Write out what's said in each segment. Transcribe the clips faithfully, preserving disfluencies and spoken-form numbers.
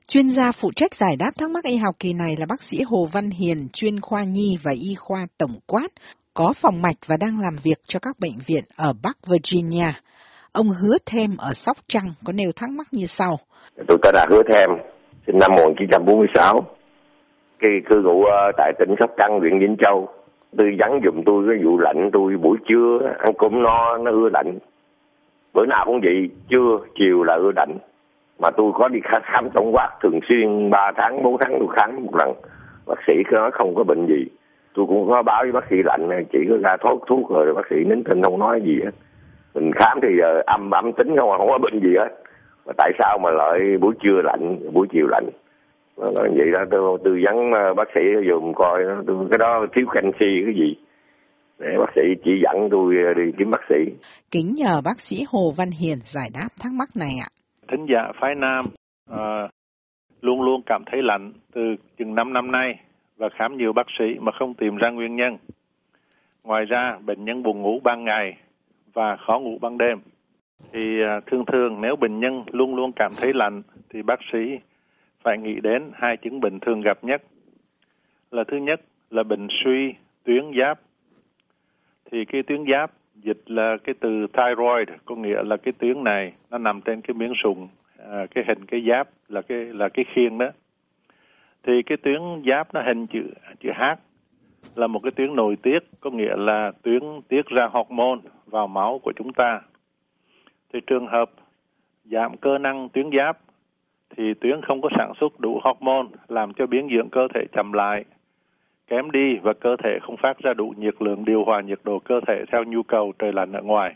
Chuyên gia phụ trách giải đáp thắc mắc y học kỳ này là bác sĩ Hồ Văn Hiền, chuyên khoa nhi và y khoa tổng quát, có phòng mạch và đang làm việc cho các bệnh viện ở Bắc Virginia. Ông Hứa Thêm ở Sóc Trăng có nêu thắc mắc như sau. Tôi tên là Hứa Thêm, sinh năm một nghìn chín trăm bốn mươi sáu. Khi cư ngụ tại tỉnh Sóc Trăng, huyện Vĩnh Châu. Tư vấn giùm tôi cái vụ lạnh, tôi buổi trưa ăn cơm no nó ưa lạnh. Bữa nào cũng vậy, trưa chiều là ưa lạnh. Mà tôi có đi khám, khám tổng quát thường xuyên, ba tháng, bốn tháng tôi khám một lần. Bác sĩ nói không có bệnh gì. Tôi cũng có báo với bác sĩ lạnh, chỉ có ra thuốc thuốc rồi bác sĩ nín thinh không nói gì hết. Mình khám thì uh, âm âm tính không, không có bệnh gì hết. Mà tại sao mà lại buổi trưa lạnh, buổi chiều lạnh? Vậy đó tôi tư vấn bác sĩ dùm coi tôi, cái đó thiếu canxi cái gì để bác sĩ chỉ dẫn tôi đi kiếm bác sĩ. Kính nhờ bác sĩ Hồ Văn Hiền giải đáp thắc mắc này ạ. Thính giả phái nam à, luôn luôn cảm thấy lạnh từ chừng năm năm nay và khám nhiều bác sĩ mà không tìm ra nguyên nhân. Ngoài ra bệnh nhân buồn ngủ ban ngày và khó ngủ ban đêm. Thì à, thường thường nếu bệnh nhân luôn luôn cảm thấy lạnh thì bác sĩ phải nghĩ đến hai chứng bệnh thường gặp nhất. Là thứ nhất là bệnh suy tuyến giáp. Thì cái tuyến giáp dịch là cái từ thyroid, có nghĩa là cái tuyến này nó nằm trên cái miếng sụn, à, cái hình cái giáp là cái là cái khiên đó. Thì cái tuyến giáp nó hình chữ chữ H là một cái tuyến nội tiết, có nghĩa là tuyến tiết ra hormone vào máu của chúng ta. Thì trường hợp giảm cơ năng tuyến giáp thì tuyến không có sản xuất đủ hormone, làm cho biến dưỡng cơ thể chậm lại, kém đi và cơ thể không phát ra đủ nhiệt lượng điều hòa nhiệt độ cơ thể theo nhu cầu trời lạnh ở ngoài.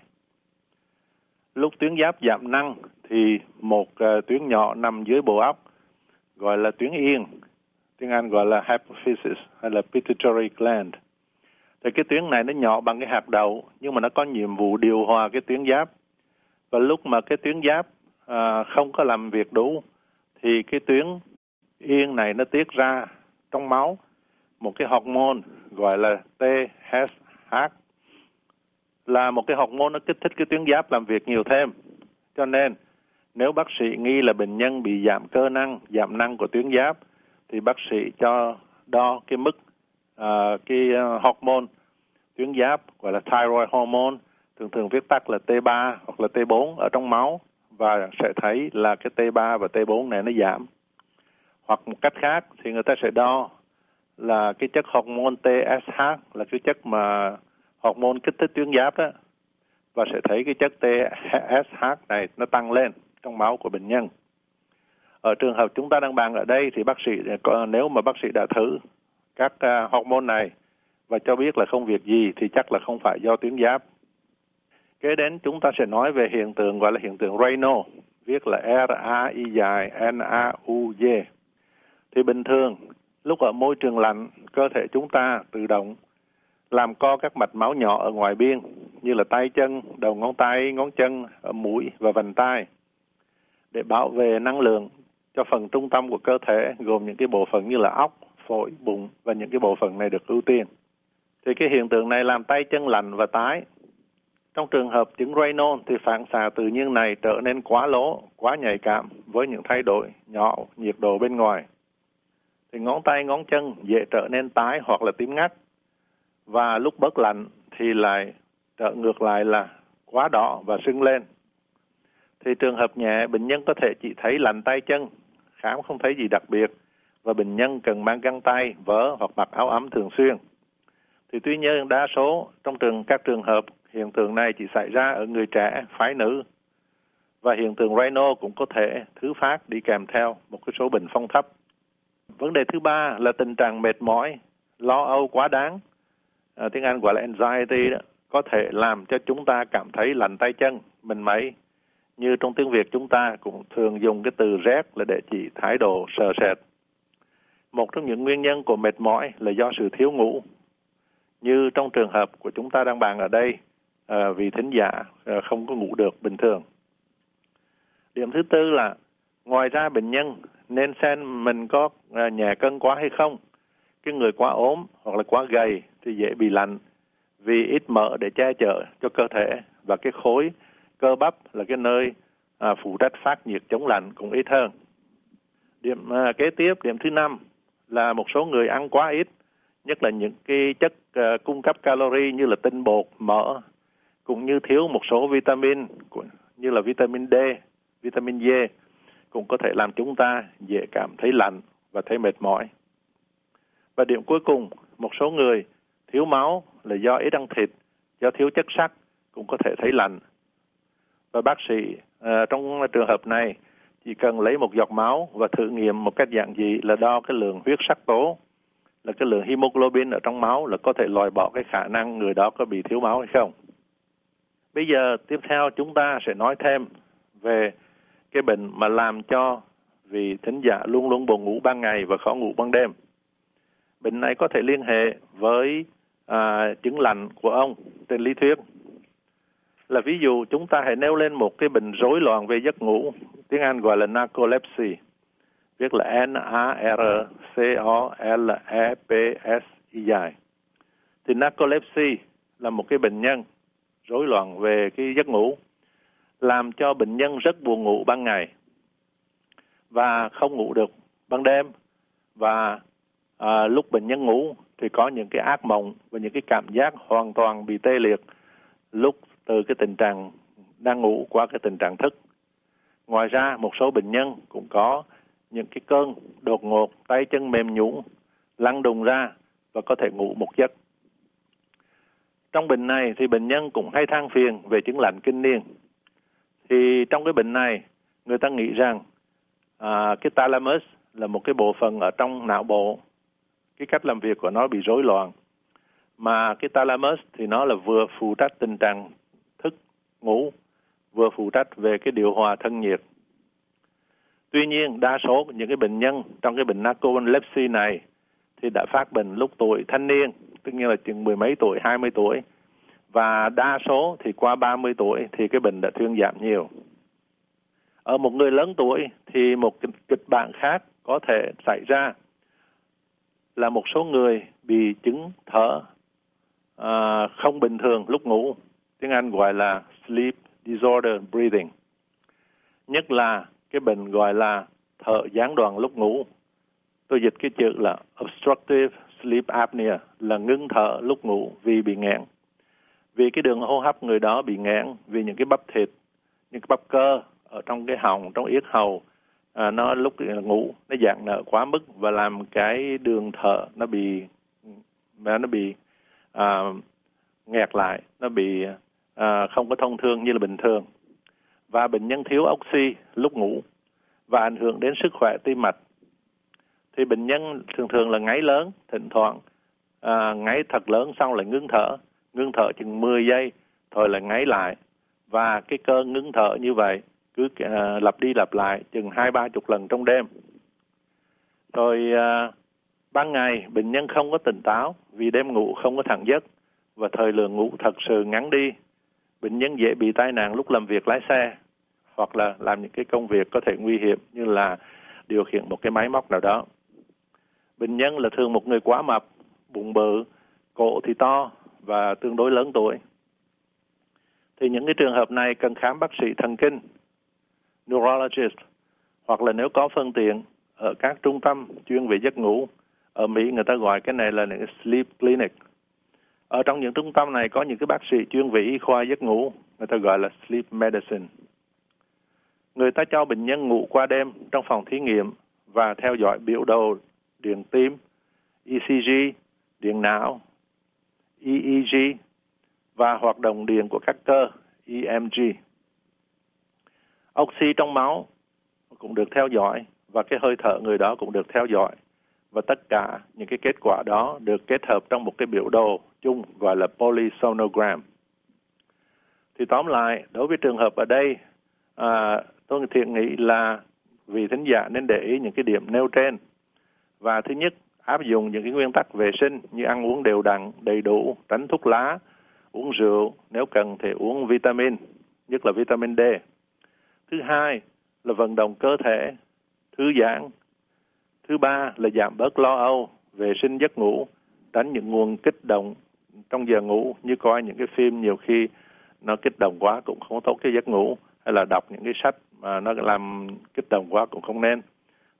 Lúc tuyến giáp giảm năng thì một uh, tuyến nhỏ nằm dưới bộ óc gọi là tuyến yên, tiếng Anh gọi là hypophysis hay là pituitary gland. Thì cái tuyến này nó nhỏ bằng cái hạt đậu nhưng mà nó có nhiệm vụ điều hòa cái tuyến giáp. Và lúc mà cái tuyến giáp uh, không có làm việc đủ thì cái tuyến yên này nó tiết ra trong máu một cái hormone gọi là tê ét hát, là một cái hormone nó kích thích cái tuyến giáp làm việc nhiều thêm. Cho nên nếu bác sĩ nghi là bệnh nhân bị giảm cơ năng, giảm năng của tuyến giáp thì bác sĩ cho đo cái mức uh, cái uh, hormone tuyến giáp gọi là thyroid hormone, thường thường viết tắt là T ba hoặc là T bốn ở trong máu, và sẽ thấy là cái T ba và T bốn này nó giảm. Hoặc một cách khác thì người ta sẽ đo là cái chất hormone tê ét hát, là cái chất mà hormone kích thích tuyến giáp đó, và sẽ thấy cái chất tê ét hát này nó tăng lên trong máu của bệnh nhân. Ở trường hợp chúng ta đang bàn ở đây thì bác sĩ, nếu mà bác sĩ đã thử các uh, hormone này và cho biết là không việc gì thì chắc là không phải do tuyến giáp. Kế đến chúng ta sẽ nói về hiện tượng gọi là hiện tượng Raynaud, viết là R A I dài N A U D. Thì bình thường lúc ở môi trường lạnh, cơ thể chúng ta tự động làm co các mạch máu nhỏ ở ngoài biên như là tay chân, đầu ngón tay, ngón chân, ở mũi và vành tai để bảo vệ năng lượng cho phần trung tâm của cơ thể, gồm những cái bộ phận như là óc, phổi, bụng, và những cái bộ phận này được ưu tiên. Thì cái hiện tượng này làm tay chân lạnh và tái. Trong trường hợp chứng Raynaud thì phản xạ tự nhiên này trở nên quá lố, quá nhạy cảm với những thay đổi nhỏ nhiệt độ bên ngoài. Thì ngón tay, ngón chân dễ trở nên tái hoặc là tím ngắt, và lúc bớt lạnh thì lại trở ngược lại là quá đỏ và sưng lên. Thì trường hợp nhẹ, bệnh nhân có thể chỉ thấy lạnh tay chân, khám không thấy gì đặc biệt, và bệnh nhân cần mang găng tay, vớ hoặc mặc áo ấm thường xuyên. Thì tuy nhiên đa số trong trường các trường hợp hiện tượng này chỉ xảy ra ở người trẻ, phái nữ, và hiện tượng Raynaud cũng có thể thứ phát đi kèm theo một cái số bệnh phong thấp. Vấn đề thứ ba là tình trạng mệt mỏi, lo âu quá đáng, à, tiếng Anh gọi là anxiety đó, có thể làm cho chúng ta cảm thấy lạnh tay chân, mình mẩy. Như trong tiếng Việt chúng ta cũng thường dùng cái từ rét là để chỉ thái độ sợ sệt. Một trong những nguyên nhân của mệt mỏi là do sự thiếu ngủ. Như trong trường hợp của chúng ta đang bàn ở đây, à, vì thính giả à, không có ngủ được bình thường. Điểm thứ tư là ngoài ra bệnh nhân nên xem mình có à, nhẹ cân quá hay không. Cái người quá ốm hoặc là quá gầy thì dễ bị lạnh vì ít mỡ để che chở cho cơ thể, và cái khối cơ bắp là cái nơi à, phụ trách phát nhiệt chống lạnh cũng ít hơn. Điểm uh, kế tiếp, điểm thứ năm là một số người ăn quá ít, nhất là những cái chất uh, cung cấp calorie như là tinh bột, mỡ, cũng như thiếu một số vitamin như là vitamin D, vitamin D cũng có thể làm chúng ta dễ cảm thấy lạnh và thấy mệt mỏi. Và điểm cuối cùng, một số người thiếu máu là do ít ăn thịt, do thiếu chất sắt cũng có thể thấy lạnh. Và bác sĩ uh, trong trường hợp này chỉ cần lấy một giọt máu và thử nghiệm một cách giản dị là đo cái lượng huyết sắc tố, là cái lượng hemoglobin ở trong máu, là có thể loại bỏ cái khả năng người đó có bị thiếu máu hay không. Bây giờ tiếp theo chúng ta sẽ nói thêm về cái bệnh mà làm cho vị thính giả luôn luôn buồn ngủ ban ngày và khó ngủ ban đêm. Bệnh này có thể liên hệ với à, chứng lạnh của ông trên lý thuyết. Là ví dụ chúng ta hãy nêu lên một cái bệnh rối loạn về giấc ngủ, tiếng Anh gọi là narcolepsy, viết là N A R C O L E P S I dài. Thì narcolepsy là một cái bệnh nhân rối loạn về cái giấc ngủ, làm cho bệnh nhân rất buồn ngủ ban ngày và không ngủ được ban đêm, và à, lúc bệnh nhân ngủ thì có những cái ác mộng và những cái cảm giác hoàn toàn bị tê liệt lúc từ cái tình trạng đang ngủ qua cái tình trạng thức. Ngoài ra một số bệnh nhân cũng có những cái cơn đột ngột, tay chân mềm nhũn, lăn đùng ra và có thể ngủ một giấc. Trong bệnh này thì bệnh nhân cũng hay than phiền về chứng lạnh kinh niên. Thì trong cái bệnh này người ta nghĩ rằng à, cái thalamus là một cái bộ phận ở trong não bộ, cái cách làm việc của nó bị rối loạn. Mà cái thalamus thì nó là vừa phụ trách tình trạng thức ngủ, vừa phụ trách về cái điều hòa thân nhiệt. Tuy nhiên đa số những cái bệnh nhân trong cái bệnh narcolepsy này thì đã phát bệnh lúc tuổi thanh niên, tức như là chừng mười mấy tuổi, hai mươi tuổi. Và đa số thì qua ba mươi tuổi thì cái bệnh đã thuyên giảm nhiều. Ở một người lớn tuổi thì một kịch bản khác có thể xảy ra là một số người bị chứng thở à, không bình thường lúc ngủ, tiếng Anh gọi là sleep disorder breathing. Nhất là cái bệnh gọi là thở gián đoạn lúc ngủ. Tôi dịch cái chữ là obstructive sleep apnea, là ngưng thở lúc ngủ vì bị nghẽn. Vì cái đường hô hấp người đó bị nghẽn, vì những cái bắp thịt, những cái bắp cơ ở trong cái họng, trong yết hầu, à, nó lúc ngủ nó giãn nở quá mức và làm cái đường thở nó bị nó bị à, nghẹt lại, nó bị à, không có thông thương như là bình thường. Và bệnh nhân thiếu oxy lúc ngủ và ảnh hưởng đến sức khỏe tim mạch. Thì bệnh nhân thường thường là ngáy lớn, thỉnh thoảng à, ngáy thật lớn xong lại ngưng thở, ngưng thở chừng mười giây, rồi lại ngáy lại. Và cái cơn ngưng thở như vậy cứ à, lặp đi lặp lại chừng hai ba chục lần trong đêm. Rồi à, ban ngày bệnh nhân không có tỉnh táo vì đêm ngủ không có thẳng giấc và thời lượng ngủ thật sự ngắn đi. Bệnh nhân dễ bị tai nạn lúc làm việc lái xe hoặc là làm những cái công việc có thể nguy hiểm như là điều khiển một cái máy móc nào đó. Bệnh nhân là thường một người quá mập, bụng bự, cổ thì to và tương đối lớn tuổi. Thì những cái trường hợp này cần khám bác sĩ thần kinh, neurologist, hoặc là nếu có phương tiện ở các trung tâm chuyên về giấc ngủ. Ở Mỹ người ta gọi cái này là những cái sleep clinic. Ở trong những trung tâm này có những cái bác sĩ chuyên về y khoa giấc ngủ, người ta gọi là sleep medicine. Người ta cho bệnh nhân ngủ qua đêm trong phòng thí nghiệm và theo dõi biểu đồ điện tim, E C G, điện não, E E G và hoạt động điện của các cơ, E M G. Oxy trong máu cũng được theo dõi và cái hơi thở người đó cũng được theo dõi. Và tất cả những cái kết quả đó được kết hợp trong một cái biểu đồ chung gọi là polysonogram. Thì tóm lại, đối với trường hợp ở đây, à, tôi thiện nghĩ là vị thính giả nên để ý những cái điểm nêu trên. Và thứ nhất, áp dụng những cái nguyên tắc vệ sinh như ăn uống đều đặn, đầy đủ, tránh thuốc lá, uống rượu, nếu cần thì uống vitamin, nhất là vitamin D. Thứ hai là vận động cơ thể, thư giãn. Thứ ba là giảm bớt lo âu, vệ sinh giấc ngủ, tránh những nguồn kích động trong giờ ngủ, như coi những cái phim nhiều khi nó kích động quá cũng không tốt cho giấc ngủ, hay là đọc những cái sách mà nó làm kích động quá cũng không nên.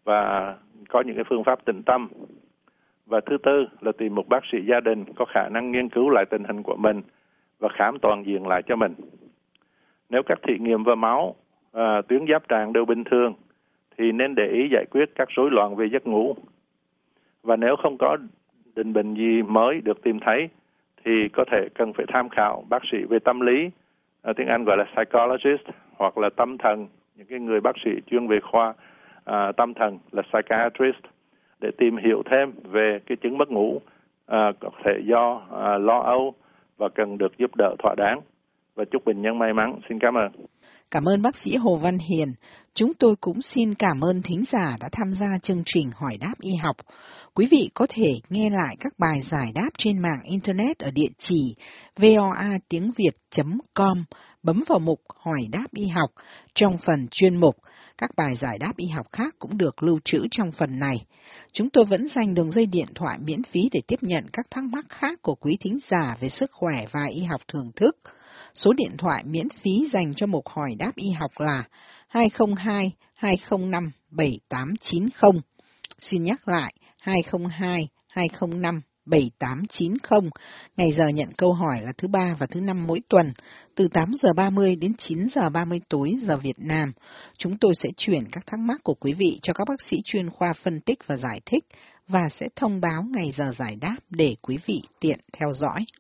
và có những cái phương pháp tĩnh tâm. Và thứ tư là tìm một bác sĩ gia đình có khả năng nghiên cứu lại tình hình của mình và khám toàn diện lại cho mình. Nếu các thị nghiệm và máu, à, tuyến giáp tràng đều bình thường, thì nên để ý giải quyết các rối loạn về giấc ngủ. Và nếu không có định bệnh gì mới được tìm thấy, thì có thể cần phải tham khảo bác sĩ về tâm lý, à, tiếng Anh gọi là psychologist, hoặc là tâm thần, những cái người bác sĩ chuyên về khoa à, tâm thần là psychiatrist, để tìm hiểu thêm về cái chứng mất ngủ à, có thể do à, lo âu và cần được giúp đỡ thỏa đáng. Và chúc bệnh nhân may mắn. Xin cảm ơn. Cảm ơn bác sĩ Hồ Văn Hiền. Chúng tôi cũng xin cảm ơn thính giả đã tham gia chương trình Hỏi đáp y học. Quý vị có thể nghe lại các bài giải đáp trên mạng Internet ở địa chỉ voa tiếng việt chấm com, bấm vào mục Hỏi đáp y học trong phần chuyên mục. Các bài giải đáp y học khác cũng được lưu trữ trong phần này. Chúng tôi vẫn dành đường dây điện thoại miễn phí để tiếp nhận các thắc mắc khác của quý thính giả về sức khỏe và y học thưởng thức. Số điện thoại miễn phí dành cho mục Hỏi đáp y học là hai không hai hai không năm bảy tám chín không. Xin nhắc lại hai không hai hai không năm bảy tám chín không. Ngày giờ nhận câu hỏi là thứ ba và thứ năm mỗi tuần, từ tám giờ ba mươi đến chín giờ ba mươi tối giờ Việt Nam. Chúng tôi sẽ chuyển các thắc mắc của quý vị cho các bác sĩ chuyên khoa phân tích và giải thích, và sẽ thông báo ngày giờ giải đáp để quý vị tiện theo dõi.